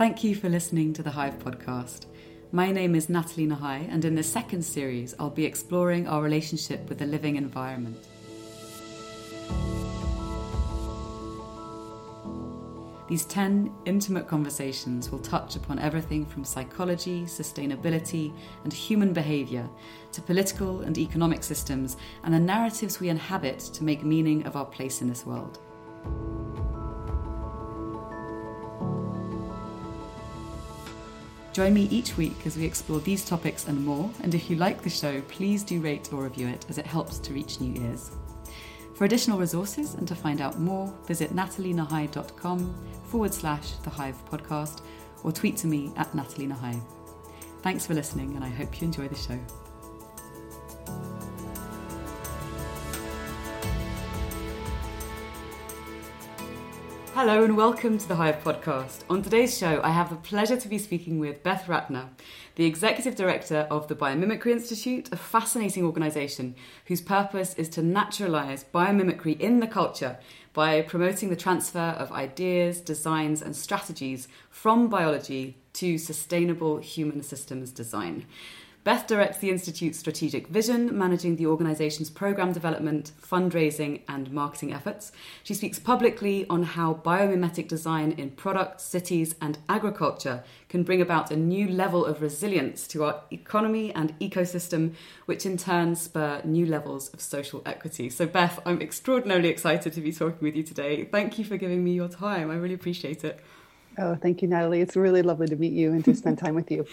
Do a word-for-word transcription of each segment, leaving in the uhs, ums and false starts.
Thank you for listening to the Hive podcast. My name is Natalie Nahai, and in this second series, I'll be exploring our relationship with the living environment. These ten intimate conversations will touch upon everything from psychology, sustainability, and human behaviour to political and economic systems and the narratives we inhabit to make meaning of our place in this world. Join me each week as we explore these topics and more, and if you like the show, please do rate or review it as it helps to reach new ears. For additional resources and to find out more, visit natalienahai.com forward slash the Hive podcast or tweet to me at Natalie Nahai. Thanks for listening, and I hope you enjoy the show. Hello and welcome to the Hive podcast. On today's show, I have the pleasure to be speaking with Beth Ratner, the Executive Director of the Biomimicry Institute, a fascinating organisation whose purpose is to naturalise biomimicry in the culture by promoting the transfer of ideas, designs and strategies from biology to sustainable human systems design. Beth directs the Institute's strategic vision, managing the organisation's programme development, fundraising and marketing efforts. She speaks publicly on how biomimetic design in products, cities and agriculture can bring about a new level of resilience to our economy and ecosystem, which in turn spur new levels of social equity. So Beth, I'm extraordinarily excited to be talking with you today. Thank you for giving me your time. I really appreciate it. Oh, thank you, Natalie. It's really lovely to meet you and to spend time with you.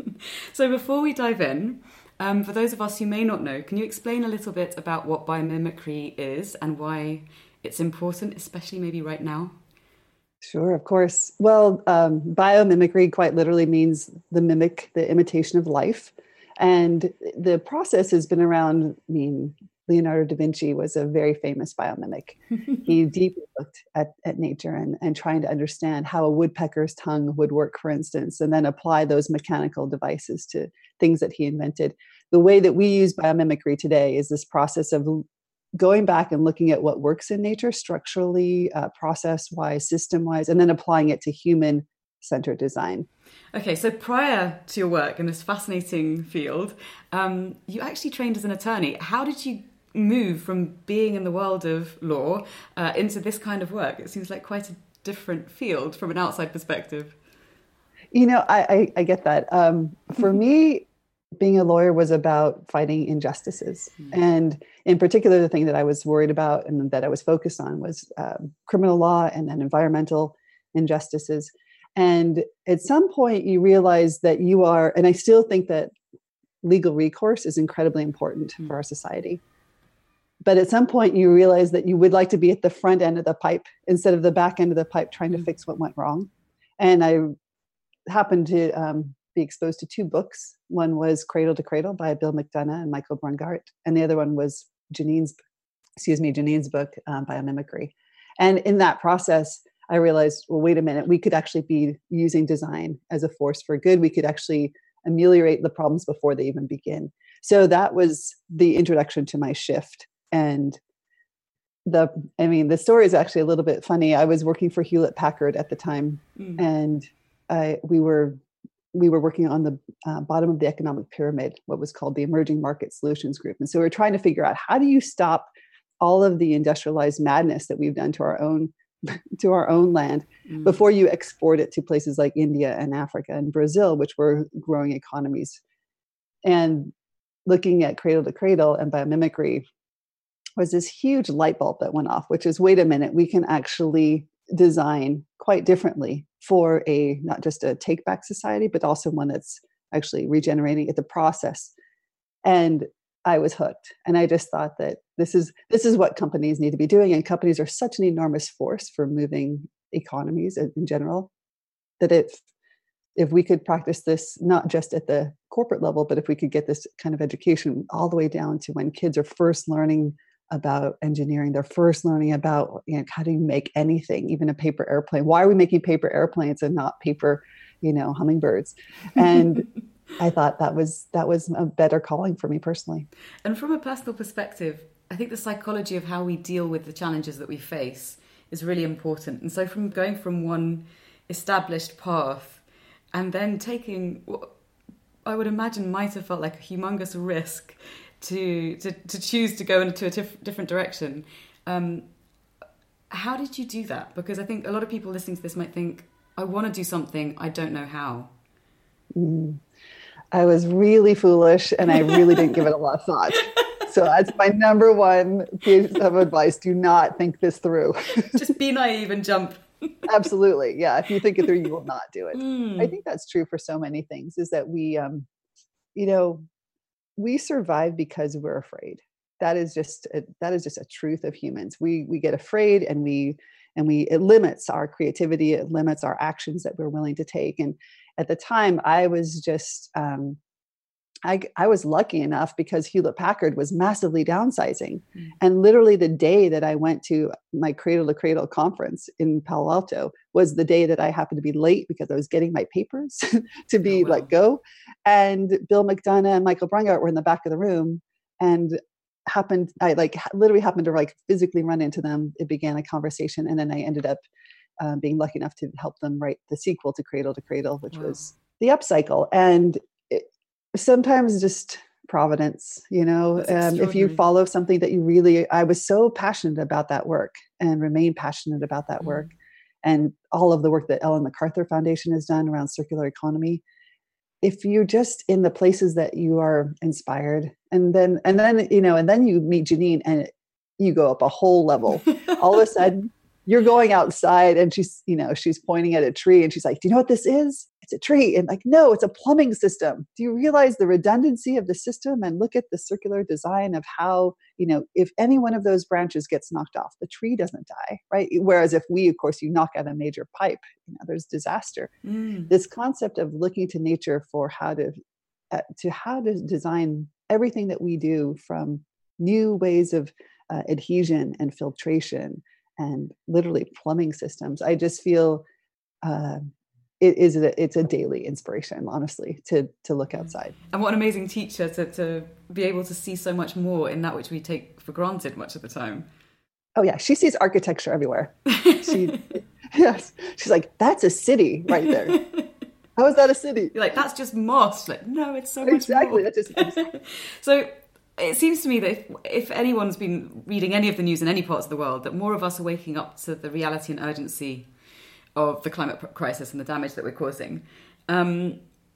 So before we dive in, um, for those of us who may not know, can you explain a little bit about what biomimicry is and why it's important, especially maybe right now? Sure, of course. Well, um, biomimicry quite literally means the mimic, the imitation of life. And the process has been around, I mean, Leonardo da Vinci was a very famous biomimic. He deeply looked at, at nature and, and trying to understand how a woodpecker's tongue would work, for instance, and then apply those mechanical devices to things that he invented. The way that we use biomimicry today is this process of going back and looking at what works in nature structurally, uh, process-wise, system-wise, and then applying it to human-centered design. Okay, so prior to your work in this fascinating field, um, you actually trained as an attorney. How did you move from being in the world of law uh, into this kind of work? It seems like quite a different field from an outside perspective. You know, I, I, I get that. Um, for me, being a lawyer was about fighting injustices. Mm. And in particular, the thing that I was worried about and that I was focused on was um, criminal law and then environmental injustices. And at some point you realize that you are, and I still think that legal recourse is incredibly important mm. for our society. But at some point you realize that you would like to be at the front end of the pipe instead of the back end of the pipe trying to fix what went wrong. And I happened to um, be exposed to two books. One was Cradle to Cradle by Bill McDonough and Michael Brungart. And the other one was Janine's, excuse me, Janine's book, um, Biomimicry. And in that process, I realized, well, wait a minute, we could actually be using design as a force for good. We could actually ameliorate the problems before they even begin. So that was the introduction to my shift. And the, I mean, the story is actually a little bit funny. I was working for Hewlett Packard at the time, mm. and I, we were we were working on the uh, bottom of the economic pyramid, what was called the Emerging Market Solutions Group. And so we're trying to figure out, how do you stop all of the industrialized madness that we've done to our own to our own land mm. before you export it to places like India and Africa and Brazil, which were growing economies. And looking at Cradle to Cradle and biomimicry was this huge light bulb that went off, which is, wait a minute, we can actually design quite differently for a, not just a take back society, but also one that's actually regenerating at the process. And I was hooked. And I just thought that this is, this is what companies need to be doing. And companies are such an enormous force for moving economies in, in general, that if, if we could practice this, not just at the corporate level, but if we could get this kind of education all the way down to when kids are first learning about engineering, they're first learning about, you know, how do you make anything, even a paper airplane? Why are we making paper airplanes and not paper, you know, hummingbirds? And I thought that was that was a better calling for me personally. And from a personal perspective, I think the psychology of how we deal with the challenges that we face is really important. And so from going from one established path and then taking what I would imagine might have felt like a humongous risk to to, to choose to go into a tif- different direction. Um, how did you do that? Because I think a lot of people listening to this might think, I want to do something, I don't know how. Mm. I was really foolish and I really didn't give it a lot of thought. So that's my number one piece of advice. Do not think this through. Just be naive and jump. Absolutely. Yeah. If you think it through, you will not do it. Mm. I think that's true for so many things, is that we, um, you know, we survive because we're afraid. That is just, a, that is just a truth of humans. We, we get afraid and we, and we, it limits our creativity. It limits our actions that we're willing to take. And at the time I was just, um, I, I was lucky enough because Hewlett Packard was massively downsizing. Mm. And literally the day that I went to my Cradle to Cradle conference in Palo Alto was the day that I happened to be late because I was getting my papers to be oh, wow. let go. And Bill McDonough and Michael Brungart were in the back of the room, and happened, I like literally happened to like physically run into them. It began a conversation. And then I ended up um, being lucky enough to help them write the sequel to Cradle to Cradle, which wow. was The Upcycle. And sometimes just providence, you know, um, if you follow something that you really, I was so passionate about that work and remain passionate about that mm. work, and all of the work that Ellen MacArthur Foundation has done around circular economy. If you're just in the places that you are inspired, and then, and then, you know, and then you meet Janine and you go up a whole level, all of a sudden you're going outside and she's, you know, she's pointing at a tree and she's like, do you know what this is? It's a tree. And like, no, it's a plumbing system. Do you realize the redundancy of the system? And look at the circular design of how, you know, if any one of those branches gets knocked off, the tree doesn't die, right? Whereas if we, of course, you knock out a major pipe, you know, there's disaster. Mm. This concept of looking to nature for how to, uh, to how to design everything that we do, from new ways of uh, adhesion and filtration and literally plumbing systems. I just feel uh, it is a, it's a daily inspiration, honestly, to to look outside. And what an amazing teacher to to be able to see so much more in that which we take for granted much of the time. Oh yeah, she sees architecture everywhere. She yes, she's like, that's a city right there. How is that a city? You're like, that's just moss. Like, no, it's so much exactly, more. That's just exactly. So it seems to me that if, if anyone's been reading any of the news in any parts of the world, that more of us are waking up to the reality and urgency of the climate crisis and the damage that we're causing. Um,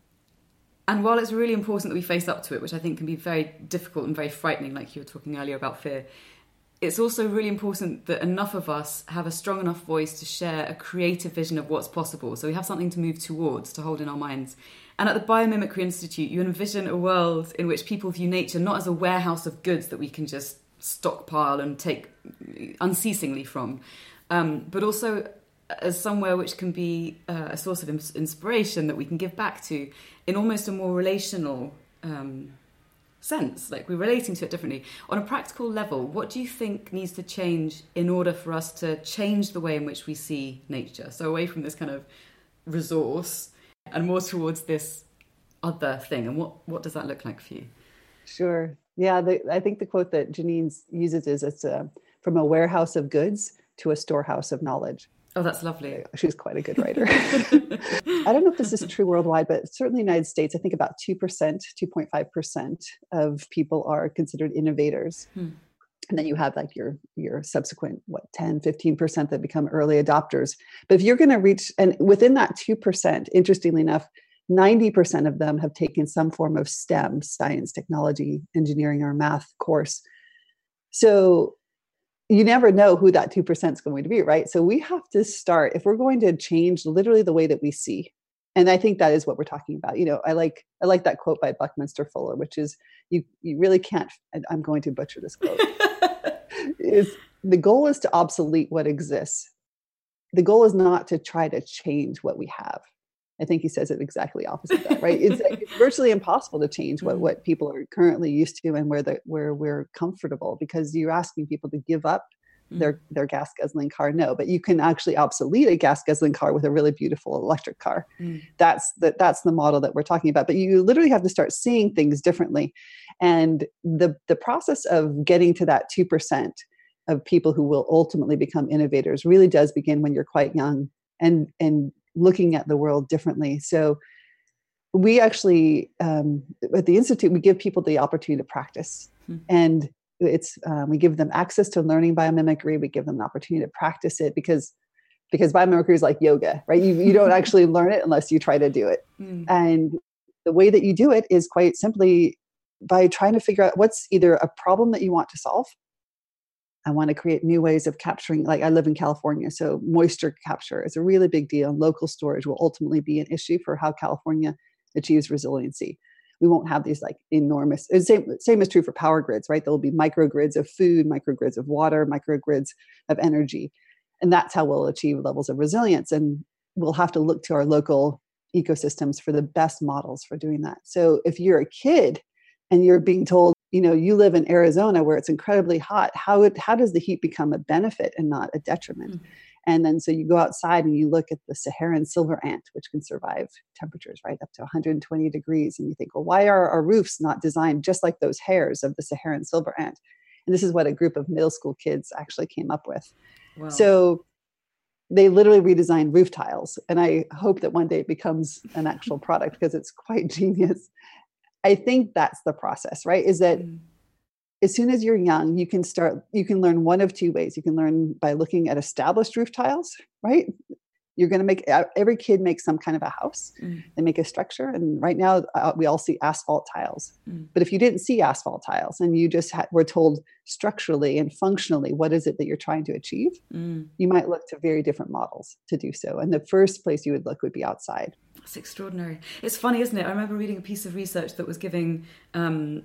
and while it's really important that we face up to it, which I think can be very difficult and very frightening, like you were talking earlier about fear, it's also really important that enough of us have a strong enough voice to share a creative vision of what's possible. So we have something to move towards, to hold in our minds. And at the Biomimicry Institute, you envision a world in which people view nature not as a warehouse of goods that we can just stockpile and take unceasingly from, um, but also as somewhere which can be uh, a source of inspiration that we can give back to in almost a more relational um, sense. Like, we're relating to it differently. On a practical level, what do you think needs to change in order for us to change the way in which we see nature? So away from this kind of resource and more towards this other thing. And what, what does that look like for you? Sure. Yeah, the, I think the quote that Janine uses is, it's a, from a warehouse of goods to a storehouse of knowledge. Oh, that's lovely. She's quite a good writer. I don't know if this is true worldwide, but certainly in the United States, I think about two percent, two point five percent of people are considered innovators. Hmm. And then you have like your, your subsequent, what, ten, fifteen percent that become early adopters. But if you're going to reach, and within that two percent, interestingly enough, ninety percent of them have taken some form of STEM, science, technology, engineering, or math course. So you never know who that two percent is going to be, right? So we have to start, if we're going to change literally the way that we see. And I think that is what we're talking about. You know, I like, I like that quote by Buckminster Fuller, which is, you, you really can't, I'm going to butcher this quote. is the goal is to obsolete what exists. The goal is not to try to change what we have. I think he says it exactly opposite of that, right? It's, it's virtually impossible to change what, what people are currently used to and where the, where we're comfortable, because you're asking people to give up their, their gas guzzling car. No, but you can actually obsolete a gas guzzling car with a really beautiful electric car. Mm. That's the, that's the model that we're talking about. But you literally have to start seeing things differently. And the, the process of getting to that two percent of people who will ultimately become innovators really does begin when you're quite young and, and looking at the world differently. So we actually, um, at the Institute, we give people the opportunity to practice. Hmm. And it's um, we give them access to learning biomimicry. We give them an opportunity to practice it because because biomimicry is like yoga, right? You, you don't actually learn it unless you try to do it. Mm. And the way that you do it is quite simply by trying to figure out what's either a problem that you want to solve. I want to create new ways of capturing, like I live in California, so moisture capture is a really big deal. And local storage will ultimately be an issue for how California achieves resiliency. We won't have these like enormous, same, same is true for power grids, right? There will be microgrids of food, microgrids of water, microgrids of energy. And that's how we'll achieve levels of resilience. And we'll have to look to our local ecosystems for the best models for doing that. So if you're a kid and you're being told, you know, you live in Arizona where it's incredibly hot, how it, how does the heat become a benefit and not a detriment? Mm-hmm. And then so you go outside and you look at the Saharan silver ant, which can survive temperatures right up to one hundred twenty degrees. And you think, well, why are our roofs not designed just like those hairs of the Saharan silver ant? And this is what a group of middle school kids actually came up with. Wow. So they literally redesigned roof tiles. And I hope that one day it becomes an actual product because it's quite genius. I think that's the process, right? Is that mm. as soon as you're young, you can start, you can learn one of two ways. You can learn by looking at established roof tiles, right? You're going to make, every kid makes some kind of a house. Mm. They make a structure. And right now uh, we all see asphalt tiles. Mm. But if you didn't see asphalt tiles and you just had, were told structurally and functionally, what is it that you're trying to achieve? Mm. You might look to very different models to do so. And the first place you would look would be outside. That's extraordinary. It's funny, isn't it? I remember reading a piece of research that was giving um,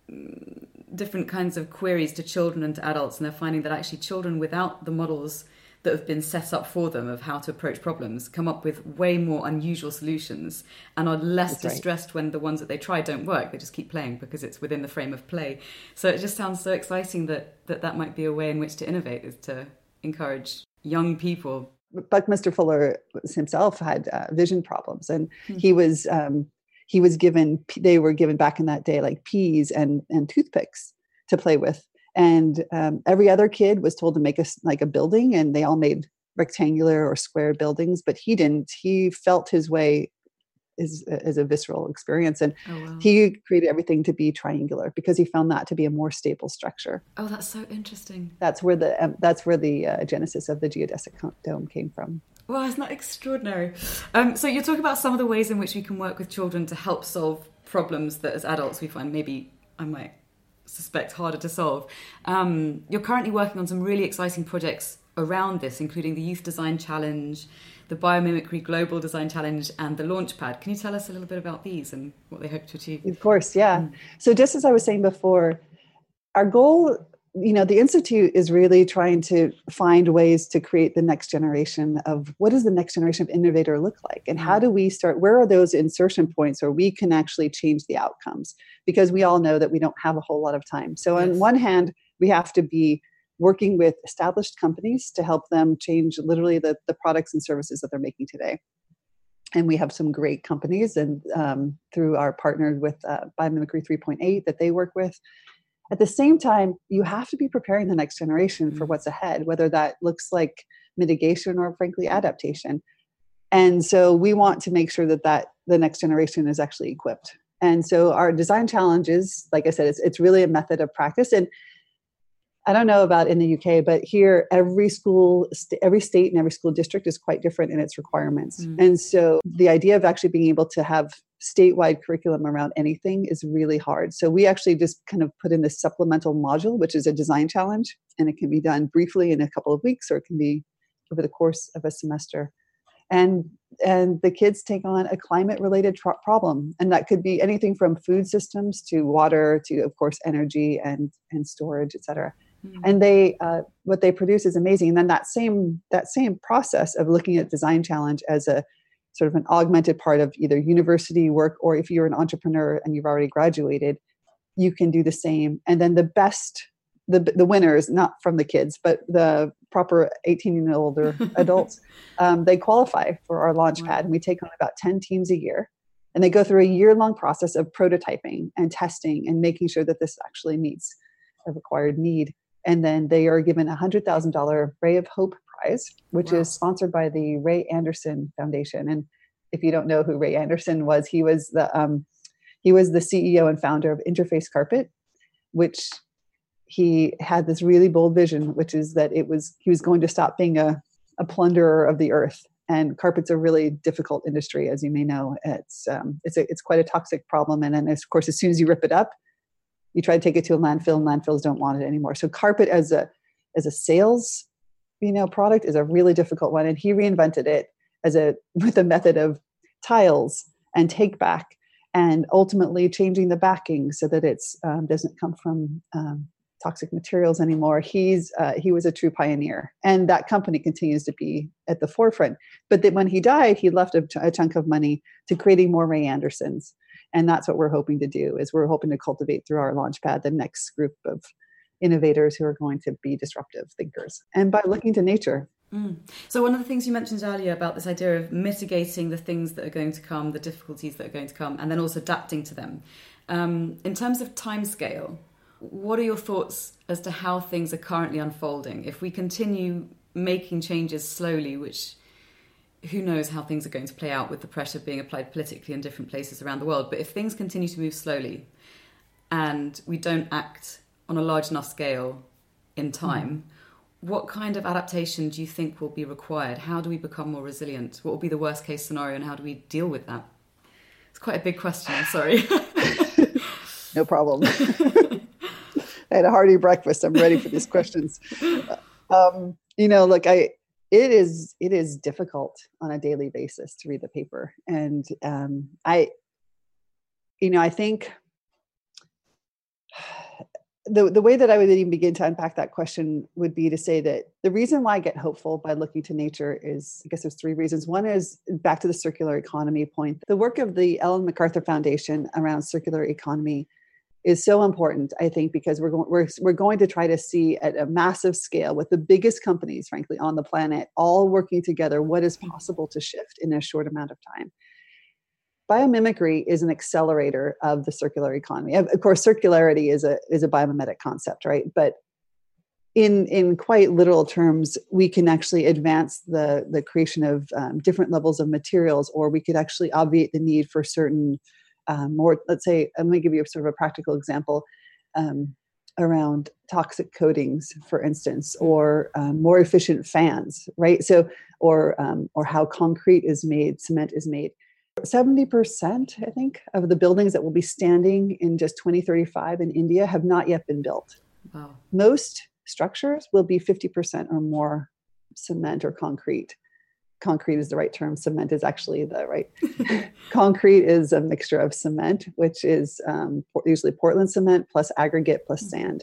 different kinds of queries to children and to adults. And they're finding that actually children without the models that have been set up for them of how to approach problems come up with way more unusual solutions and are less That's distressed right. when the ones that they try don't work. They just keep playing because it's within the frame of play. So it just sounds so exciting that that, that might be a way in which to innovate, is to encourage young people. Buckminster Fuller himself had uh, vision problems, and mm-hmm. he was um, he was given they were given back in that day like peas and and toothpicks to play with. And um, every other kid was told to make a, like a building, and they all made rectangular or square buildings, but he didn't. He felt his way as, as a visceral experience. And oh, wow. he created everything to be triangular because he found that to be a more stable structure. Oh, that's so interesting. That's where the um, that's where the uh, genesis of the geodesic dome came from. Wow, isn't that extraordinary? Um, so you're talking about some of the ways in which we can work with children to help solve problems that as adults we find maybe I might suspect harder to solve. Um, you're currently working on some really exciting projects around this, including the Youth Design Challenge, the Biomimicry Global Design Challenge, and the Launchpad. Can you tell us a little bit about these and what they hope to achieve? Of course, yeah. Mm. So just as I was saying before, our goal, you know, the Institute is really trying to find ways to create the next generation of what does the next generation of innovator look like? And how do we start, where are those insertion points where we can actually change the outcomes? Because we all know that we don't have a whole lot of time. So yes. on one hand, we have to be working with established companies to help them change literally the, the products and services that they're making today. And we have some great companies, and um, through our partner with uh, Biomimicry three point eight that they work with. At the same time, you have to be preparing the next generation for what's ahead, whether that looks like mitigation or frankly adaptation. And so we want to make sure that, that the next generation is actually equipped. And so our design challenges, like I said, it's, it's really a method of practice. And I don't know about in the U K, but here every school, st- every state and every school district is quite different in its requirements. Mm. And so the idea of actually being able to have statewide curriculum around anything is really hard. So we actually just kind of put in this supplemental module, which is a design challenge, and it can be done briefly in a couple of weeks, or it can be over the course of a semester. And and the kids take on a climate-related tr- problem, and that could be anything from food systems to water to, of course, energy and and storage, et cetera. Mm-hmm. And they uh, what they produce is amazing. And then that same that same process of looking at design challenge as a sort of an augmented part of either university work, or if you're an entrepreneur and you've already graduated, you can do the same. And then the best, the the winners, not from the kids, but the proper eighteen and older adults, um, they qualify for our Launchpad. Wow. And we take on about ten teams a year. And they go through a year-long process of prototyping and testing and making sure that this actually meets a required need. And then they are given a one hundred thousand dollars Ray of Hope Prize, which wow. is sponsored by the Ray Anderson Foundation. And if you don't know who Ray Anderson was, he was the um, he was the C E O and founder of Interface Carpet, which he had this really bold vision, which is that it was he was going to stop being a, a plunderer of the earth. And carpet's a really difficult industry, as you may know. It's um, it's a, it's quite a toxic problem, and then of course, as soon as you rip it up, you try to take it to a landfill, and landfills don't want it anymore. So carpet as a as a sales, you know, product is a really difficult one. And he reinvented it as a with a method of tiles and take back, and ultimately changing the backing so that it's um, doesn't come from um, toxic materials anymore. He's uh, he was a true pioneer, and that company continues to be at the forefront. But then when he died, he left a, ch- a chunk of money to creating more Ray Andersons, and that's what we're hoping to do. Is we're hoping to cultivate through our Launchpad the next group of innovators who are going to be disruptive thinkers, and by looking to nature. Mm. So one of the things you mentioned earlier about this idea of mitigating the things that are going to come, the difficulties that are going to come, and then also adapting to them. Um, in terms of timescale, what are your thoughts as to how things are currently unfolding? If we continue making changes slowly, which who knows how things are going to play out with the pressure being applied politically in different places around the world, but if things continue to move slowly and we don't act on a large enough scale in time, mm. what kind of adaptation do you think will be required? How do we become more resilient? What will be the worst case scenario, and how do we deal with that? It's quite a big question, I'm sorry. No problem. I had a hearty breakfast. I'm ready for these questions. Um, you know, look, I, it is, it is difficult on a daily basis to read the paper. And um, I, you know, I think the, the way that I would even begin to unpack that question would be to say that the reason why I get hopeful by looking to nature is, I guess there's three reasons. One is back to the circular economy point. The work of the Ellen MacArthur Foundation around circular economy is so important, I think, because we're going we're we're going to try to see at a massive scale with the biggest companies, frankly, on the planet, all working together, what is possible to shift in a short amount of time. Biomimicry is an accelerator of the circular economy. Of, of course, circularity is a is a biomimetic concept, right? But in in quite literal terms, we can actually advance the the creation of um, different levels of materials, or we could actually obviate the need for certain Um, more, let's say, I'm going to give you a sort of a practical example um, around toxic coatings, for instance, or um, more efficient fans, right? So, or um, or how concrete is made, cement is made. seventy percent, I think, of the buildings that will be standing in just twenty thirty-five in India have not yet been built. Wow. Most structures will be fifty percent or more cement or concrete. Concrete is the right term. Cement is actually the right. Concrete is a mixture of cement, which is um, usually Portland cement plus aggregate plus sand.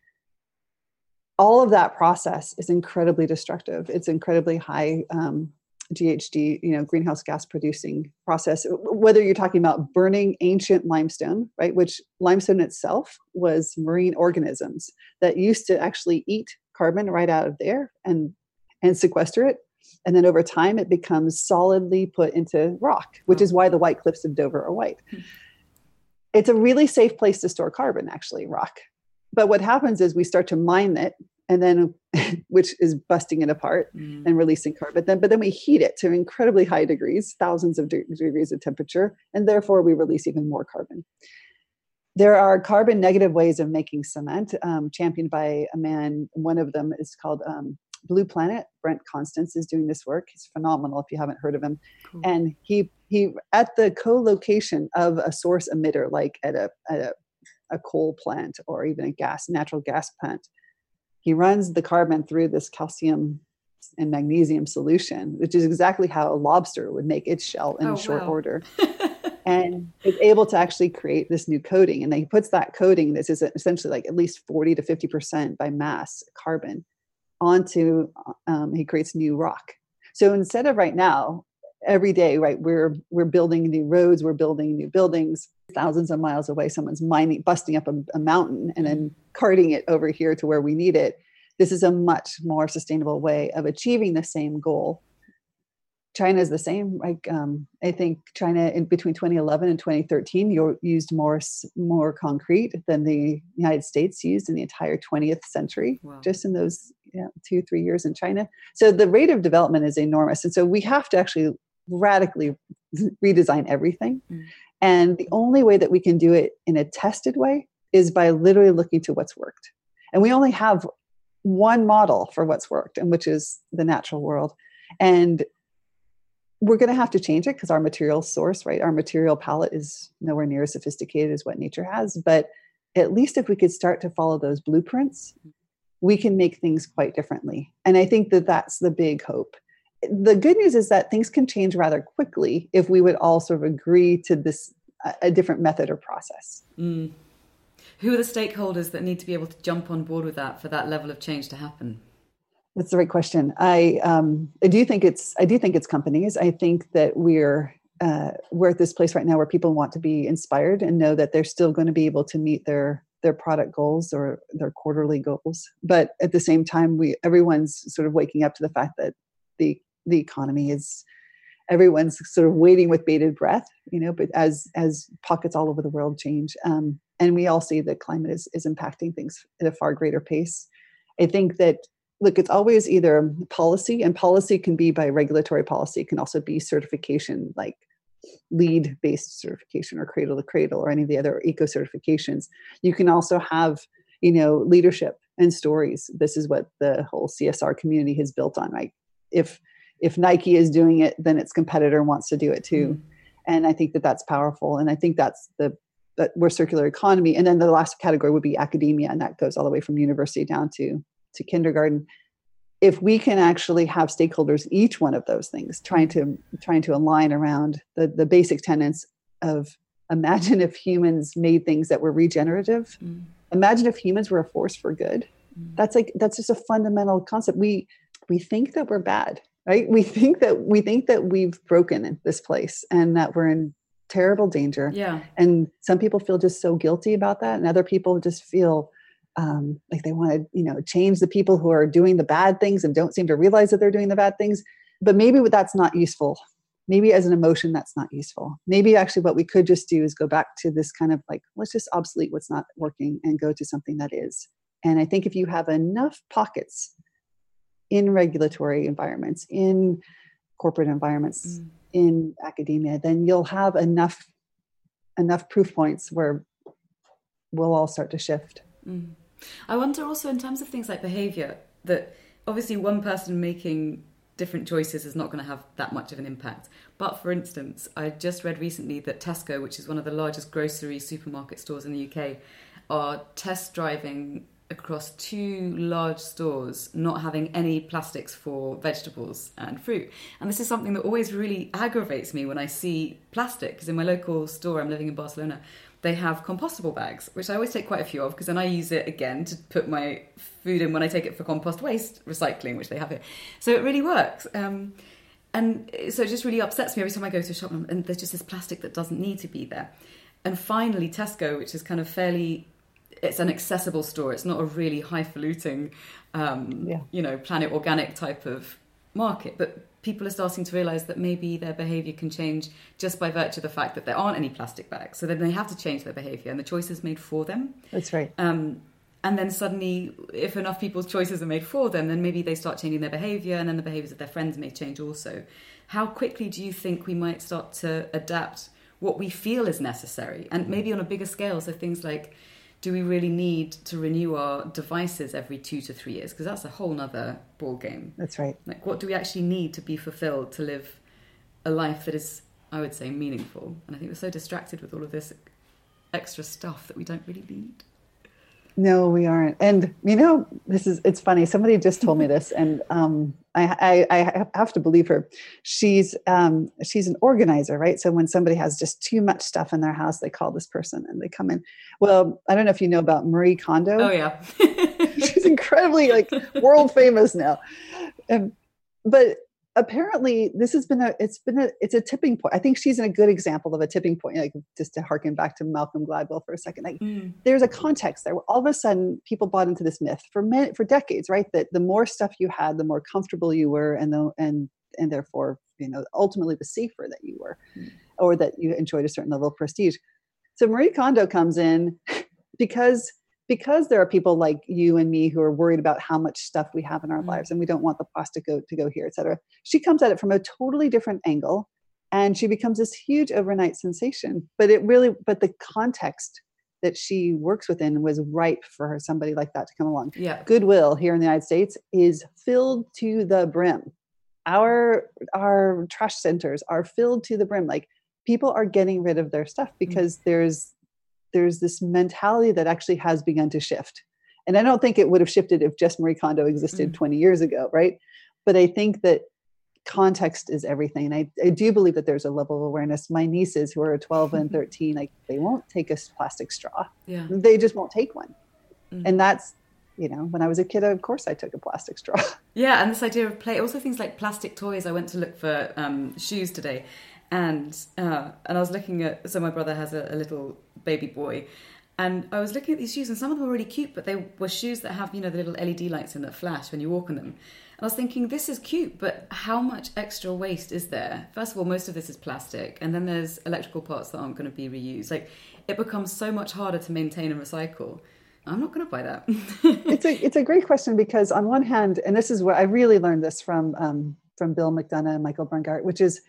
All of that process is incredibly destructive. It's incredibly high um, G H G, you know, greenhouse gas producing process. Whether you're talking about burning ancient limestone, right, which limestone itself was marine organisms that used to actually eat carbon right out of there and and sequester it. And then over time, it becomes solidly put into rock, which is why the White Cliffs of Dover are white. It's a really safe place to store carbon, actually, rock. But what happens is we start to mine it, and then, which is busting it apart mm. and releasing carbon. Then, but then we heat it to incredibly high degrees, thousands of de- degrees of temperature, and therefore we release even more carbon. There are carbon negative ways of making cement, um, championed by a man. One of them is called um, Blue Planet. Brent Constance is doing this work. He's phenomenal if you haven't heard of him. Cool. And he he at the co-location of a source emitter, like at a at a, a coal plant or even a gas natural gas plant, he runs the carbon through this calcium and magnesium solution, which is exactly how a lobster would make its shell in oh, short wow. order. And is able to actually create this new coating. And then he puts that coating, this is essentially like at least forty to fifty percent by mass carbon, onto, um, he creates new rock. So instead of right now, every day, right, we're we're building new roads, we're building new buildings, thousands of miles away, someone's mining, busting up a, a mountain and then carting it over here to where we need it. This is a much more sustainable way of achieving the same goal. China is the same. Like um, I think China in between twenty eleven and twenty thirteen, you used more more concrete than the United States used in the entire twentieth century, wow. just in those you know, two, three years in China. So the rate of development is enormous. And so we have to actually radically redesign everything. Mm. And the only way that we can do it in a tested way is by literally looking to what's worked. And we only have one model for what's worked, and which is the natural world. And we're going to have to change it because our material source, right? Our material palette is nowhere near as sophisticated as what nature has. But at least if we could start to follow those blueprints, we can make things quite differently. And I think that that's the big hope. The good news is that things can change rather quickly if we would all sort of agree to this, a different method or process. Mm. Who are the stakeholders that need to be able to jump on board with that for that level of change to happen? That's the right question. I um, I do think it's I do think it's companies. I think that we're uh, we're at this place right now where people want to be inspired and know that they're still going to be able to meet their their product goals or their quarterly goals. But at the same time, we everyone's sort of waking up to the fact that the the economy is, everyone's sort of waiting with bated breath, you know, but as as pockets all over the world change. Um, and we all see that climate is, is impacting things at a far greater pace. I think that, look, it's always either policy, and policy can be by regulatory policy, it can also be certification, like LEED-based certification or cradle to cradle or any of the other eco certifications. You can also have, you know, leadership and stories. This is what the whole C S R community has built on, right? If if Nike is doing it, then its competitor wants to do it too. Mm. And I think that that's powerful. And I think that's the, that we're circular economy. And then the last category would be academia. And that goes all the way from university down to, to kindergarten. If we can actually have stakeholders, each one of those things, trying to, trying to align around the, the basic tenets of, imagine if humans made things that were regenerative. Mm. Imagine if humans were a force for good. Mm. That's like, that's just a fundamental concept. We, we think that we're bad. Right? We think that we think that we've broken this place and that we're in terrible danger. Yeah. And some people feel just so guilty about that, and other people just feel um, like they want to, you know, change the people who are doing the bad things and don't seem to realize that they're doing the bad things. But maybe that's not useful. Maybe as an emotion, that's not useful. Maybe actually what we could just do is go back to this kind of like, let's just obsolete what's not working and go to something that is. And I think if you have enough pockets in regulatory environments, in corporate environments, mm. in academia, then you'll have enough enough proof points where we'll all start to shift. Mm. I wonder also in terms of things like behavior, that obviously one person making different choices is not going to have that much of an impact. But for instance, I just read recently that Tesco, which is one of the largest grocery supermarket stores in the U K, are test driving across two large stores not having any plastics for vegetables and fruit. And this is something that always really aggravates me when I see plastic, because in my local store, I'm living in Barcelona, they have compostable bags, which I always take quite a few of, because then I use it again to put my food in when I take it for compost waste recycling, which they have here. So it really works. Um, and so it just really upsets me every time I go to a shop and there's just this plastic that doesn't need to be there. And finally, Tesco, which is kind of fairly... it's an accessible store. It's not a really highfalutin, um, yeah. you know, Planet Organic type of market. But people are starting to realise that maybe their behaviour can change just by virtue of the fact that there aren't any plastic bags. So then they have to change their behaviour, and the choice is made for them. That's right. Um, and then suddenly, if enough people's choices are made for them, then maybe they start changing their behaviour, and then the behaviours of their friends may change also. How quickly do you think we might start to adapt what we feel is necessary? And maybe on a bigger scale, so things like, do we really need to renew our devices every two to three years? Because that's a whole nother ball game. That's right. Like, what do we actually need to be fulfilled to live a life that is, I would say, meaningful? And I think we're so distracted with all of this extra stuff that we don't really need. No, we aren't. And, you know, this is, it's funny. Somebody just told me this, and um, I, I, I have to believe her. She's, um, she's an organizer, right? So when somebody has just too much stuff in their house, they call this person and they come in. Well, I don't know if you know about Marie Kondo. Oh, yeah. She's incredibly like world famous now. Um, but apparently this has been a, it's been a, it's a tipping point. I think she's in a good example of a tipping point, like just to harken back to Malcolm Gladwell for a second. Like mm. there's a context there where all of a sudden people bought into this myth for many, for decades, right? That the more stuff you had, the more comfortable you were, and the, and, and therefore, you know, ultimately the safer that you were, mm. or that you enjoyed a certain level of prestige. So Marie Kondo comes in because Because there are people like you and me who are worried about how much stuff we have in our mm. lives, and we don't want the plastic go, to go here, et cetera. She comes at it from a totally different angle, And she becomes this huge overnight sensation. But it really, but the context that she works within was ripe for somebody like that to come along. Yeah. Goodwill here in the United States is filled to the brim. Our our trash centers are filled to the brim. Like, people are getting rid of their stuff because mm. there's there's this mentality that actually has begun to shift. And I don't think it would have shifted if just Marie Kondo existed mm. twenty years ago, right? But I think that context is everything. And I, I do believe that there's a level of awareness. My nieces who are twelve and thirteen, like, they won't take a plastic straw. Yeah. They just won't take one. Mm. And that's, you know, when I was a kid, of course I took a plastic straw. Yeah. And this idea of play, also things like plastic toys. I went to look for um, shoes today. And uh, and I was looking at, so my brother has a, a little baby boy, and I was looking at these shoes, and some of them were really cute, but they were shoes that have, you know, the little L E D lights in that flash when you walk on them. And I was thinking, this is cute, but how much extra waste is there? First of all, most of this is plastic, and then there's electrical parts that aren't going to be reused. Like, it becomes so much harder to maintain and recycle. I'm not going to buy that. it's a it's a great question, because on one hand, and this is where I really learned this from um, from Bill McDonough and Michael Brungart, which is,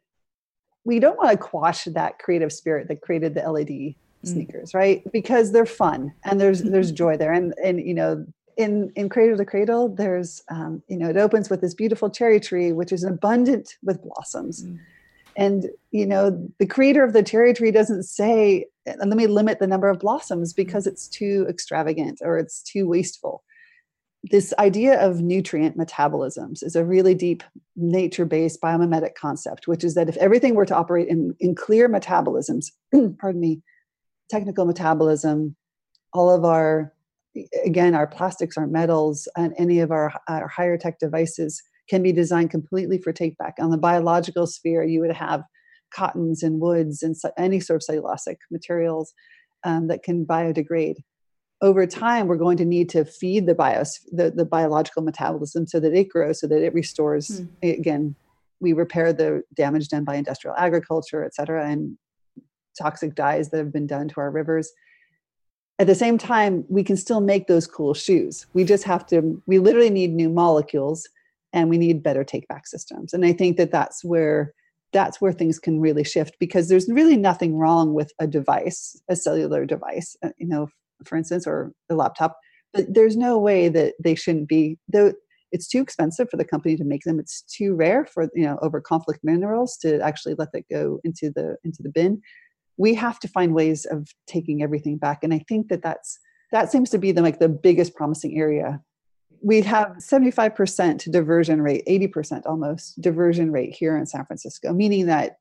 we don't want to quash that creative spirit that created the L E D sneakers, mm. right? Because they're fun and there's there's joy there. And and you know, in in Cradle to Cradle, there's um, you know, it opens with this beautiful cherry tree, which is abundant with blossoms. Mm. And you know, the creator of the cherry tree doesn't say, let me limit the number of blossoms because it's too extravagant or it's too wasteful. This idea of nutrient metabolisms is a really deep nature-based biomimetic concept, which is that if everything were to operate in, in clear metabolisms, pardon me, technical metabolism, all of our, again, our plastics, our metals, and any of our, our higher tech devices can be designed completely for take back. On the biological sphere, you would have cottons and woods and any sort of cellulosic materials um, that can biodegrade. Over time, we're going to need to feed the bios, the, the biological metabolism so that it grows, so that it restores. Mm. Again, we repair the damage done by industrial agriculture, et cetera, and toxic dyes that have been done to our rivers. At the same time, we can still make those cool shoes. We just have to, we literally need new molecules, and we need better take-back systems. And I think that that's where, that's where things can really shift, because there's really nothing wrong with a device, a cellular device, you know, for instance, or a laptop, but there's no way that they shouldn't be, though it's too expensive for the company to make them. It's too rare for, you know, over conflict minerals to actually let that go into the, into the bin. We have to find ways of taking everything back. And I think that that's, that seems to be the, like the biggest promising area. We have seventy-five percent diversion rate, eighty percent almost diversion rate here in San Francisco, meaning that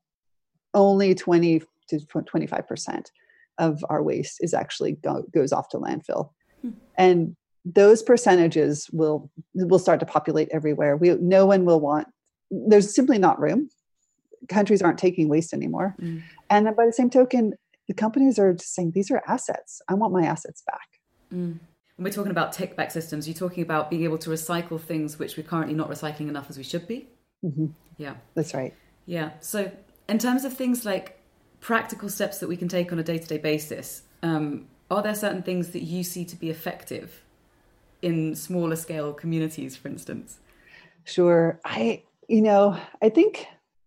only twenty to twenty-five percent of our waste is actually go, goes off to landfill. Hmm. And those percentages will will start to populate everywhere. We no one will want, there's simply not room. Countries aren't taking waste anymore. Mm. And by the same token, the companies are just saying, these are assets. I want my assets back. Mm. When we're talking about take-back systems, you're talking about being able to recycle things which we're currently not recycling enough as we should be? Mm-hmm. Yeah. That's right. Yeah. So in terms of things like practical steps that we can take on a day-to-day basis, um, are there certain things that you see to be effective in smaller scale communities, for instance? Sure. I, you know, I think,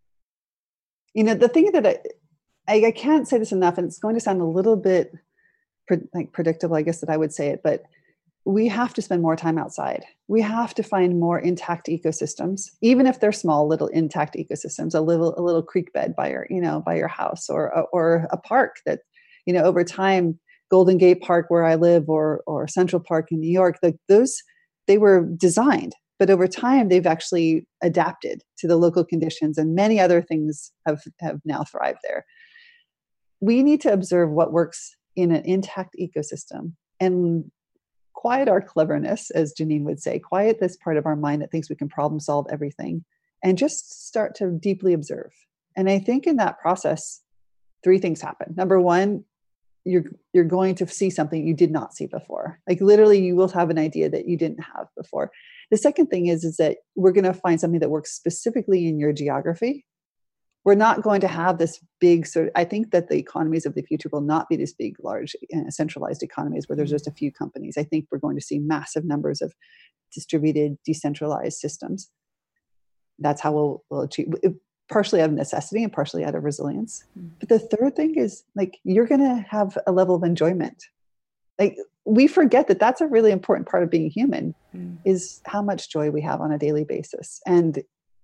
you know, the thing that I, I, I can't say this enough, and it's going to sound a little bit pre- like predictable, I guess that I would say it, but we have to spend more time outside. We have to find more intact ecosystems, even if they're small, little intact ecosystems, a little, a little creek bed by your, you know, by your house, or, or a park that, you know, over time, Golden Gate Park where I live, or, or Central Park in New York, like those, they were designed, but over time they've actually adapted to the local conditions, and many other things have, have now thrived there. We need to observe what works in an intact ecosystem and quiet our cleverness, as Janine would say, quiet this part of our mind that thinks we can problem solve everything, and just start to deeply observe. And I think in that process, three things happen. Number one, you're you're going to see something you did not see before. Like literally, you will have an idea that you didn't have before. The second thing is, is that we're going to find something that works specifically in your geography. We're not going to have this big sort of, I think that the economies of the future will not be this big, large, uh, centralized economies where there's just a few companies. I think we're going to see massive numbers of distributed, decentralized systems. That's how we'll, we'll achieve. partially out of necessity and partially out of resilience. Mm. But the third thing is like, you're going to have a level of enjoyment. Like we forget that that's a really important part of being human mm. is how much joy we have on a daily basis. And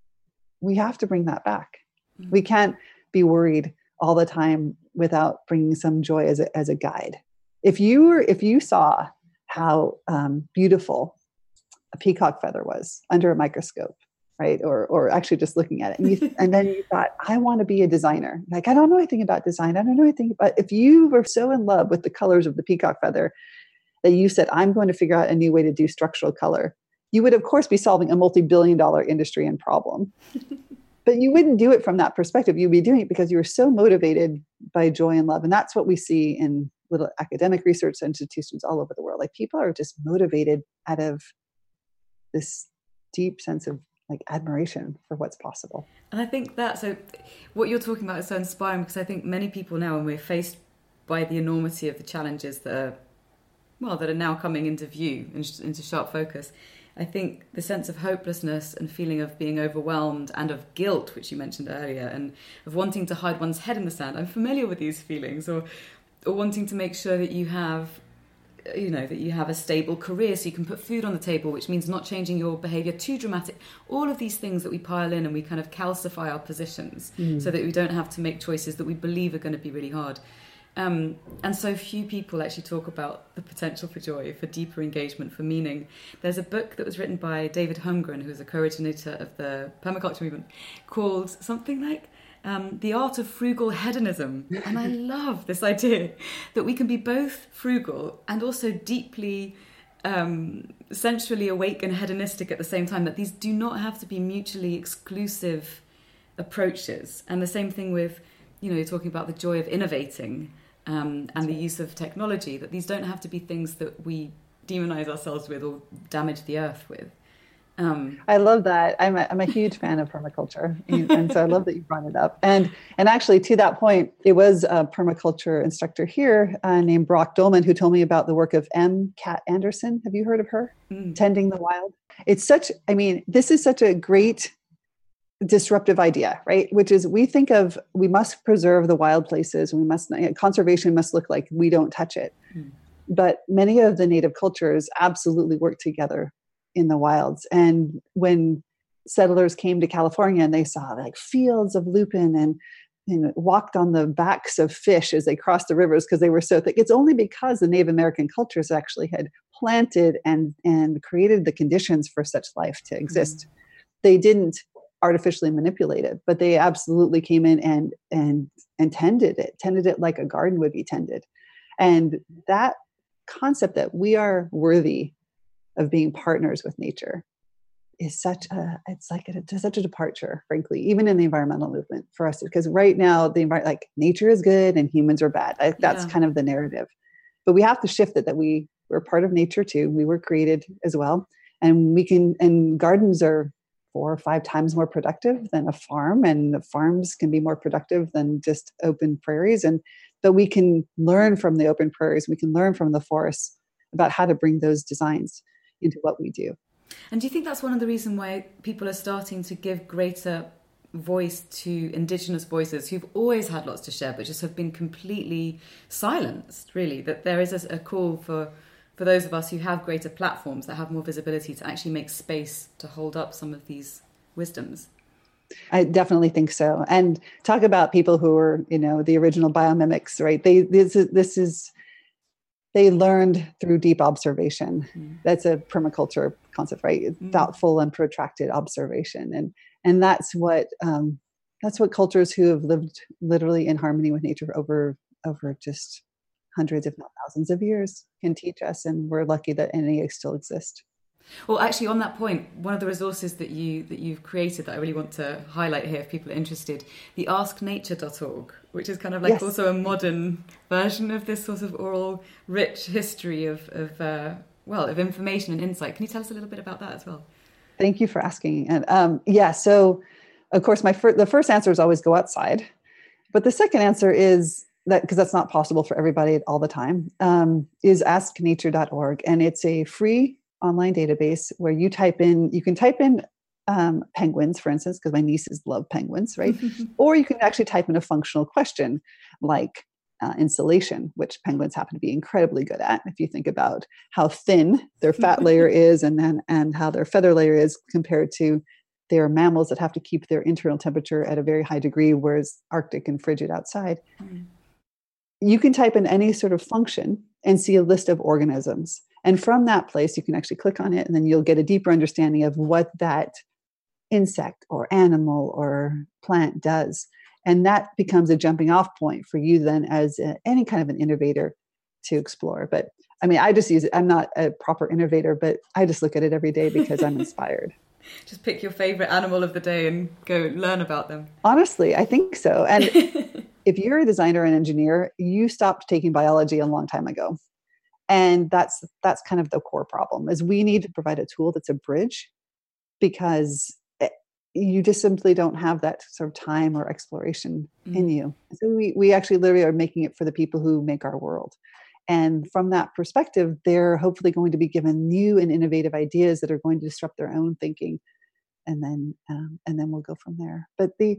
we have to bring that back. Mm. We can't be worried all the time without bringing some joy as a, as a guide. If you were, if you saw how um, beautiful a peacock feather was under a microscope, right? Or, or actually just looking at it. And, you, and then you thought, I want to be a designer. Like, I don't know anything about design. I don't know anything about, if you were so in love with the colors of the peacock feather that you said, I'm going to figure out a new way to do structural color, you would of course be solving a multi-billion dollar industry and problem. But you wouldn't do it from that perspective. You'd be doing it because you were so motivated by joy and love. And that's what we see in little academic research institutions all over the world. Like people are just motivated out of this deep sense of like admiration for what's possible. And I think that, so what you're talking about is so inspiring, because I think many people now, when we're faced by the enormity of the challenges that are, well, that are now coming into view, into sharp focus, I think the sense of hopelessness and feeling of being overwhelmed and of guilt, which you mentioned earlier, and of wanting to hide one's head in the sand. I'm familiar with these feelings, or or wanting to make sure that you have, you know, that you have a stable career so you can put food on the table, which means not changing your behavior too dramatic. All of these things that we pile in and we kind of calcify our positions mm. so that we don't have to make choices that we believe are going to be really hard. Um, and so few people actually talk about the potential for joy, for deeper engagement, for meaning. There's a book that was written by David Holmgren, who's a co-originator of the permaculture movement, called something like um, The Art of Frugal Hedonism. And I love this idea that we can be both frugal and also deeply um, sensually awake and hedonistic at the same time, that these do not have to be mutually exclusive approaches. And the same thing with, you know, you're talking about the joy of innovating um, and the use of technology, that these don't have to be things that we demonize ourselves with or damage the earth with. Um, I love that. I'm a, I'm a huge fan of permaculture. And so I love that you brought it up. And and actually, to that point, it was a permaculture instructor here uh, named Brock Dolman who told me about the work of M. Kat Anderson. Have you heard of her? Mm. Tending the Wild. It's such, I mean, this is such a great disruptive idea, right? Which is, we think of, we must preserve the wild places. We must, conservation must look like we don't touch it. Mm. But many of the native cultures absolutely work together in the wilds. And when settlers came to California and they saw like fields of lupin and, and walked on the backs of fish as they crossed the rivers because they were so thick, it's only because the Native American cultures actually had planted and, and created the conditions for such life to exist. Mm. They didn't artificially manipulate it, but they absolutely came in and and and tended it, tended it like a garden would be tended. And that concept that we are worthy of being partners with nature is such a, it's like a, such a departure, frankly, even in the environmental movement for us, because right now the environment, like nature is good and humans are bad. I, that's yeah. kind of the narrative, but we have to shift it, that we we're part of nature too. We were created as well. And we can, and gardens are four or five times more productive than a farm, and farms can be more productive than just open prairies. And but we can learn from the open prairies, we can learn from the forests about how to bring those designs into what we do. And do you think that's one of the reasons why people are starting to give greater voice to Indigenous voices who've always had lots to share but just have been completely silenced, really? That there is a, a call for for those of us who have greater platforms, that have more visibility, to actually make space to hold up some of these wisdoms? I definitely think so. And talk about people who are, you know, the original biomimics, right? They this is this is they learned through deep observation. Mm. That's a permaculture concept, right? Mm. Thoughtful and protracted observation, and and that's what um, that's what cultures who have lived literally in harmony with nature over over just hundreds, if not thousands of years can teach us. And we're lucky that N A A still exists. Well, actually, on that point, one of the resources that you that you've created that I really want to highlight here, if people are interested, the ask nature dot org, which is kind of like yes. also a modern version of this sort of oral, rich history of of uh, well of information and insight. Can you tell us a little bit about that as well? Thank you for asking. And um, yeah, so of course, my fir- the first answer is always go outside, but the second answer is, that because that's not possible for everybody all the time, um, is ask nature dot org. And it's a free online database where you type in, you can type in um, penguins, for instance, because my nieces love penguins, right? Or you can actually type in a functional question like uh, insulation, which penguins happen to be incredibly good at. If you think about how thin their fat layer is and then and how their feather layer is compared to their mammals that have to keep their internal temperature at a very high degree, whereas Arctic and frigid outside. Mm. You can type in any sort of function and see a list of organisms. And from that place, you can actually click on it, and then you'll get a deeper understanding of what that insect or animal or plant does. And that becomes a jumping off point for you then as a, any kind of an innovator to explore. But I mean, I just use it. I'm not a proper innovator, but I just look at it every day because I'm inspired. Just pick your favorite animal of the day and go learn about them. Honestly, I think so. And if you're a designer and engineer, you stopped taking biology a long time ago. And that's that's kind of the core problem, is we need to provide a tool that's a bridge, because you just simply don't have that sort of time or exploration mm. in you. So we, we actually literally are making it for the people who make our world. And from that perspective, they're hopefully going to be given new and innovative ideas that are going to disrupt their own thinking. And then, um, and then we'll go from there. But the,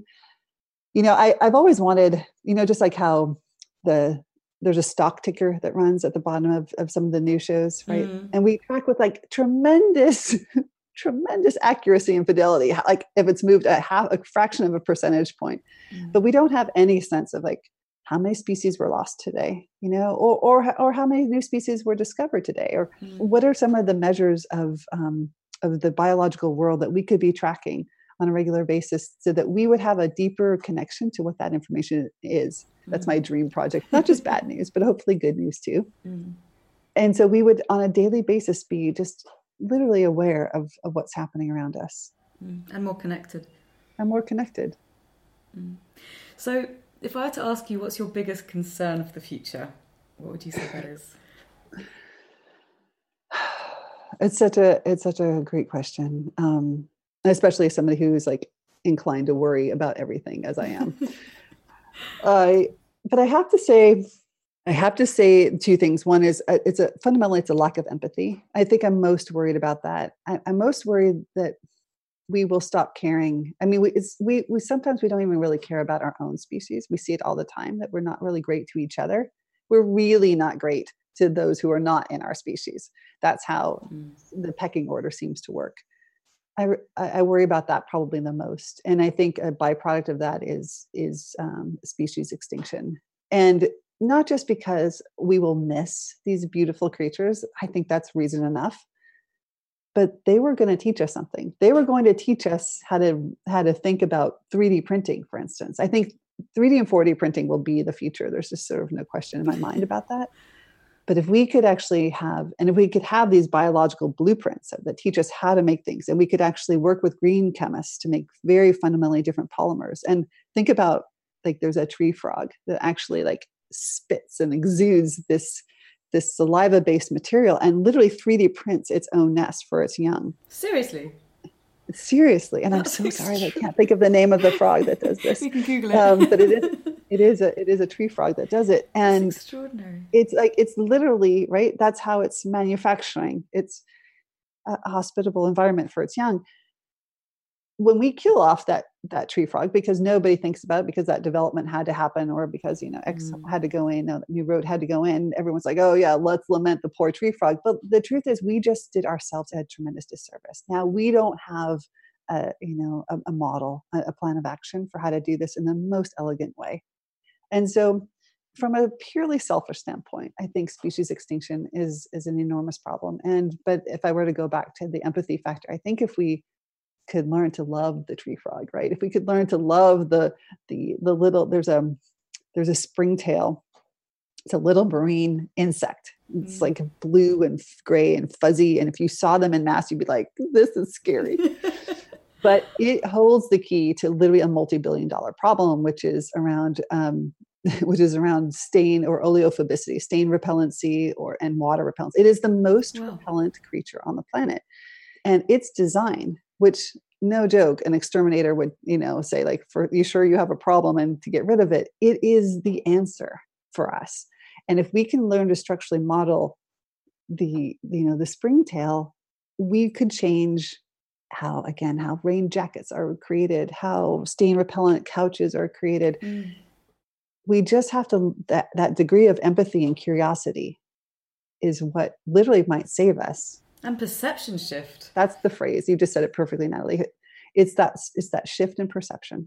you know, I, I've always wanted, you know, just like how the, there's a stock ticker that runs at the bottom of, of some of the new shows, right? Mm. And we track with like tremendous, tremendous accuracy and fidelity, like if it's moved a half, a fraction of a percentage point. Mm. But we don't have any sense of like, how many species were lost today, you know, or, or, or how many new species were discovered today, or mm. what are some of the measures of, um, of the biological world that we could be tracking on a regular basis so that we would have a deeper connection to what that information is. That's mm. my dream project, not just bad news, but hopefully good news too. Mm. And so we would on a daily basis be just literally aware of, of what's happening around us. Mm. And more connected. And more connected. Mm. So, if I were to ask you, what's your biggest concern for the future? What would you say that is? It's such a it's such a great question, um, especially as somebody who's like inclined to worry about everything, as I am. I, but I have to say, I have to say two things. One is uh, it's a fundamentally it's a lack of empathy. I think I'm most worried about that. I, I'm most worried that we will stop caring. I mean, we, it's, we, we sometimes we don't even really care about our own species. We see it all the time that we're not really great to each other. We're really not great to those who are not in our species. That's how mm. the pecking order seems to work. I, I worry about that probably the most. And I think a byproduct of that is, is um, species extinction. And not just because we will miss these beautiful creatures. I think that's reason enough. But they were going to teach us something. They were going to teach us how to how to think about three D printing, for instance. I think three D and four D printing will be the future. There's just sort of no question in my mind about that. But if we could actually have, and if we could have these biological blueprints that, that teach us how to make things, and we could actually work with green chemists to make very fundamentally different polymers. And think about, like, there's a tree frog that actually like spits and exudes this this saliva-based material and literally three D prints its own nest for its young. Seriously? Seriously. And That's I'm so sorry, I can't think of the name of the frog that does this. You can Google it. Um, but it is, it is a, it is a tree frog that does it. And That's extraordinary. It's like, it's literally, right? That's how it's manufacturing. It's a hospitable environment for its young. When we kill off that that tree frog, because nobody thinks about it, because that development had to happen, or because, you know, X mm. had to go in, no, the new road had to go in, everyone's like, oh yeah, let's lament the poor tree frog. But the truth is, we just did ourselves a tremendous disservice. Now we don't have a, you know, a, a model, a, a plan of action for how to do this in the most elegant way. And so from a purely selfish standpoint, I think species extinction is is an enormous problem. And but if I were to go back to the empathy factor, I think if we could learn to love the tree frog, right? If we could learn to love the the the little there's a there's a springtail. It's a little marine insect. It's mm. like blue and gray and fuzzy, and if you saw them in mass, you'd be like, "This is scary." But it holds the key to literally a multi-billion dollar problem, which is around um, which is around stain or oleophobicity, stain repellency, or and water repellence. It is the most wow. repellent creature on the planet, and its design, which, no joke, an exterminator would, you know, say, like, "For you sure you have a problem?" and to get rid of it, it is the answer for us. And if we can learn to structurally model the, you know, the springtail, we could change how, again, how rain jackets are created, how stain repellent couches are created. Mm. We just have to, that, that degree of empathy and curiosity is what literally might save us. And perception shift. That's the phrase. You just said it perfectly, Natalie. It's that, it's that shift in perception.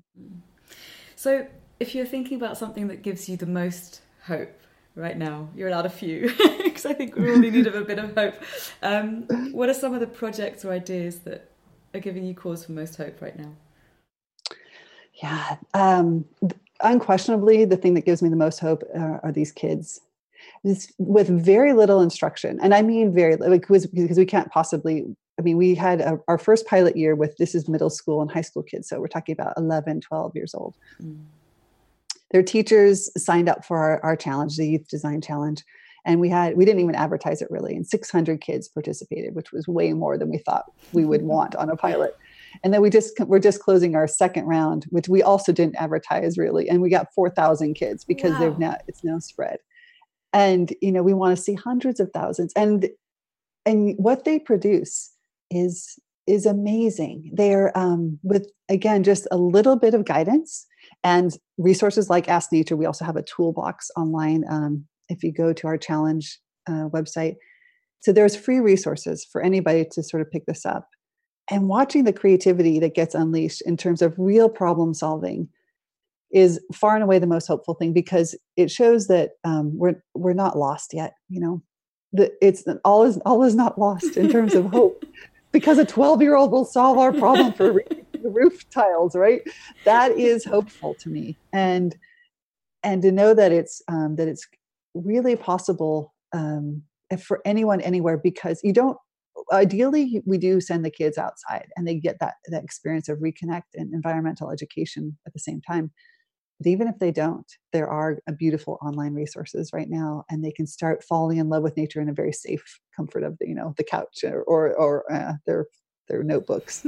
So if you're thinking about something that gives you the most hope right now, you're allowed a few, because I think we all need a bit of hope. Um, what are some of the projects or ideas that are giving you cause for most hope right now? Yeah, um, unquestionably, the thing that gives me the most hope are, are these kids. This, with very little instruction. And I mean, very, like, because we can't possibly, I mean, we had a, our first pilot year with, this is middle school and high school kids. So we're talking about eleven, twelve years old. Mm. Their teachers signed up for our, our challenge, the Youth Design Challenge. And we had, we didn't even advertise it really. And six hundred kids participated, which was way more than we thought we would want on a pilot. And then we just, we're just closing our second round, which we also didn't advertise really. And we got four thousand kids because wow. they've now, it's now spread. And, you know, we want to see hundreds of thousands. And, and what they produce is, is amazing. They're um, with, again, just a little bit of guidance and resources like Ask Nature. We also have a toolbox online. Um, if you go to our challenge uh, website. So there's free resources for anybody to sort of pick this up. And watching the creativity that gets unleashed in terms of real problem solving is far and away the most hopeful thing, because it shows that um, we're we're not lost yet. You know, that it's all is all is not lost in terms of hope, because a twelve-year-old will solve our problem for the roof tiles, right? That is hopeful to me, and and to know that it's um, that it's really possible um, for anyone anywhere, because you don't. Ideally, we do send the kids outside, and they get that that experience of reconnect and environmental education at the same time. But even if they don't, there are beautiful online resources right now, and they can start falling in love with nature in a very safe comfort of the, you know, the couch or or, or uh, their their notebooks.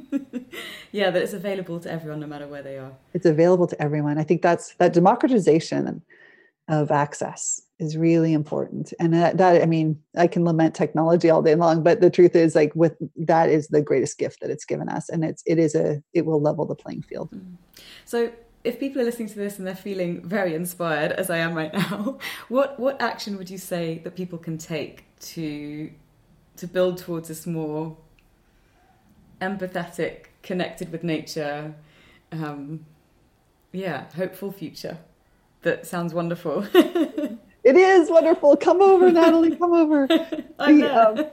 Yeah, that it's available to everyone, no matter where they are. It's available to everyone. I think that's that democratization of access is really important, and that, that I mean, I can lament technology all day long, but the truth is, like, with that is the greatest gift that it's given us, and it's it is a it will level the playing field. So if people are listening to this and they're feeling very inspired, as I am right now, what what action would you say that people can take to to build towards this more empathetic, connected with nature, um, yeah, hopeful future? That sounds wonderful. It is wonderful. Come over, Natalie. Come over. I know.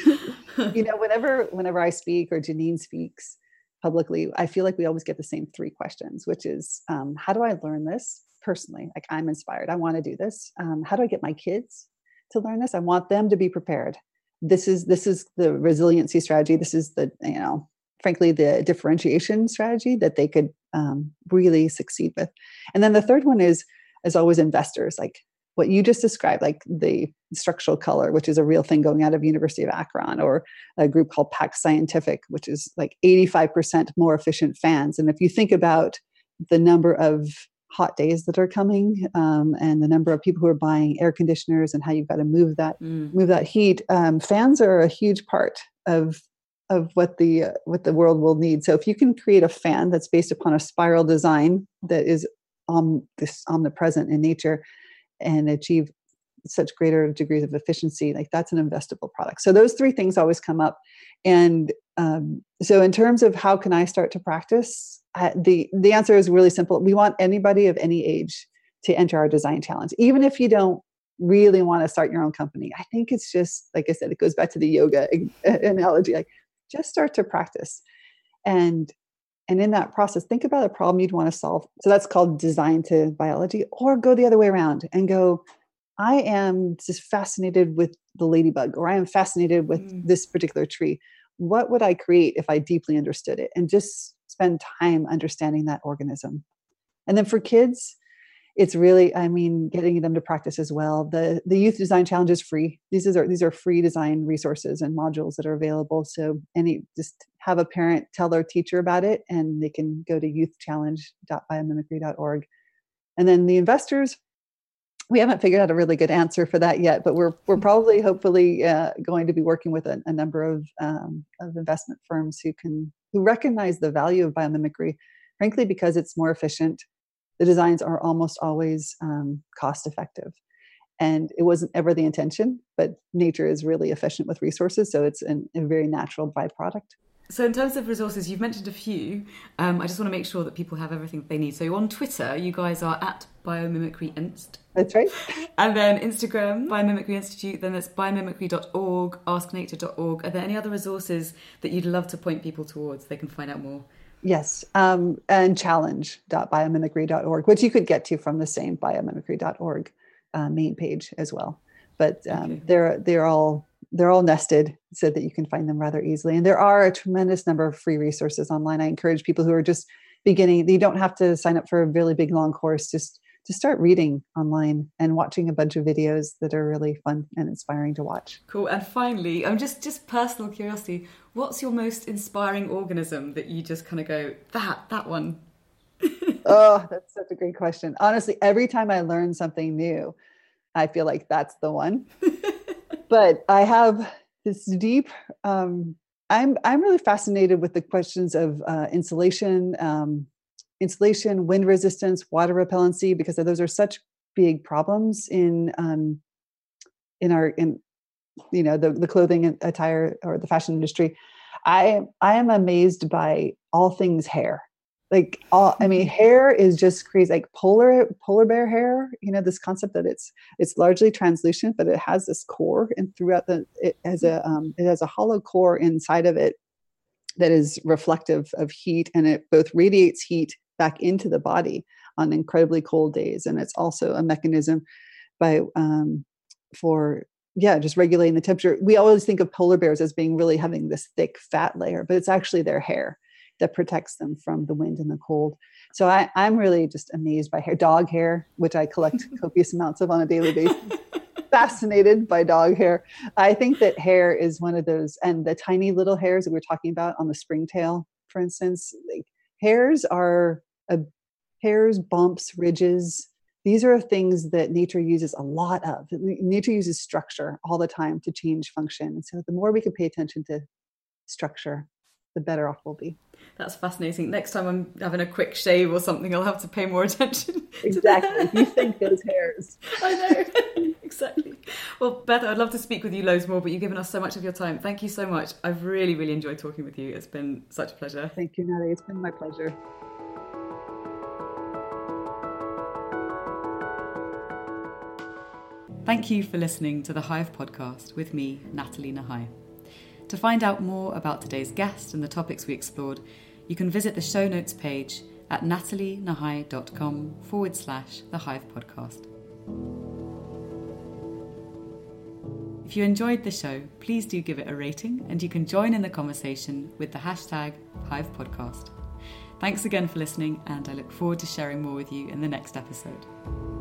Um, you know, whenever whenever I speak or Janine speaks publicly, I feel like we always get the same three questions, which is, um, how do I learn this personally? Like, I'm inspired. I want to do this. Um, how do I get my kids to learn this? I want them to be prepared. This is this is the resiliency strategy. This is the, you know, frankly, the differentiation strategy that they could um, really succeed with. And then the third one is, as always, investors, like what you just described, like the structural color, which is a real thing going out of University of Akron, or a group called Pax Scientific, which is like eighty-five percent more efficient fans. And if you think about the number of hot days that are coming, um, and the number of people who are buying air conditioners and how you've got to move that, mm. move that heat, um, fans are a huge part of of what the uh, what the world will need. So if you can create a fan that's based upon a spiral design that is um, this omnipresent in nature, and achieve such greater degrees of efficiency, like, that's an investable product. So those three things always come up. And um, so in terms of how can I start to practice, uh, the, the answer is really simple. We want anybody of any age to enter our design challenge. Even if you don't really want to start your own company, I think it's just, like I said, it goes back to the yoga analogy, like, just start to practice. And And in that process, think about a problem you'd want to solve. So that's called design to biology. Or go the other way around and go, I am just fascinated with the ladybug, or I am fascinated with mm. this particular tree. What would I create if I deeply understood it? And just spend time understanding that organism. And then for kids, it's really, I mean, getting them to practice as well. The the Youth Design Challenge is free. These are these are free design resources and modules that are available. So any just have a parent tell their teacher about it, and they can go to youth challenge dot biomimicry dot org. And then the investors, we haven't figured out a really good answer for that yet, but we're we're probably hopefully uh, going to be working with a, a number of um, of investment firms who can who recognize the value of biomimicry, frankly, because it's more efficient. The designs are almost always um, cost effective, and it wasn't ever the intention, but nature is really efficient with resources, so it's an, a very natural byproduct. So in terms of resources, you've mentioned a few. Um, I just want to make sure that people have everything they need. So on Twitter, you guys are at Biomimicry Inst. That's right. And then Instagram, Biomimicry Institute. Then that's biomimicry dot org, ask nature dot org. Are there any other resources that you'd love to point people towards? They can find out more. Yes, um, and challenge dot biomimicry dot org, which you could get to from the same biomimicry dot org uh, main page as well. But um, okay. they're they're all they're all nested so that you can find them rather easily. And there are a tremendous number of free resources online. I encourage people who are just beginning. You don't have to sign up for a really big long course. Just to start reading online and watching a bunch of videos that are really fun and inspiring to watch. Cool. And finally, I'm just just personal curiosity. What's your most inspiring organism that you just kind of go, that, that one? Oh, that's such a great question. Honestly, every time I learn something new, I feel like that's the one. But I have this deep, um, I'm I'm really fascinated with the questions of uh, insulation, um, insulation, wind resistance, water repellency, because those are such big problems in um, in our in you know the the clothing and attire or the fashion industry. I I am amazed by all things hair. Like all, I mean, hair is just crazy. Like polar polar bear hair, you know, this concept that it's it's largely translucent, but it has this core, and throughout the it has a um, it has a hollow core inside of it that is reflective of heat, and it both radiates heat back into the body on incredibly cold days, and it's also a mechanism by um, for yeah just regulating the temperature. We always think of polar bears as being really having this thick fat layer, but it's actually their hair that protects them from the wind and the cold. So I, I'm really just amazed by hair, dog hair, which I collect copious amounts of on a daily basis. Fascinated by dog hair. I think that hair is one of those, and the tiny little hairs that we're talking about on the springtail, for instance, like hairs are uh, hairs, bumps, ridges. These are things that nature uses a lot of. Nature uses structure all the time to change function. And so the more we can pay attention to structure, the better off we'll be. That's fascinating. Next time I'm having a quick shave or something, I'll have to pay more attention. Exactly. You think those hairs. I know. Exactly. Well, Beth, I'd love to speak with you loads more, but you've given us so much of your time. Thank you so much. I've really, really enjoyed talking with you. It's been such a pleasure. Thank you, Natalie. It's been my pleasure. Thank you for listening to the Hive podcast with me, Natalie Nahai. To find out more about today's guest and the topics we explored, you can visit the show notes page at natalienahai.com forward slash the Hive podcast. If you enjoyed the show, please do give it a rating, and you can join in the conversation with the hashtag Hive podcast. Thanks again for listening, and I look forward to sharing more with you in the next episode.